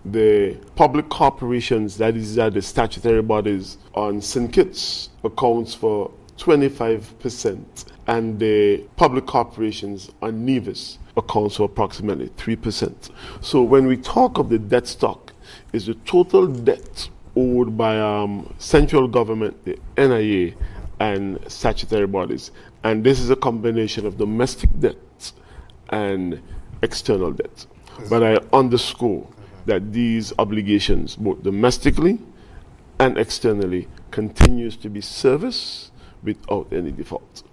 The public corporations, that is, the statutory bodies on St. Kitts, accounts for 25%, and the public corporations on Nevis accounts for approximately 3%. So when we talk of the debt stock, is the total debt owed by central government, the NIA, and statutory bodies. And this is a combination of domestic debt and external debt. But I underscore that these obligations, both domestically and externally, continues to be serviced without any default.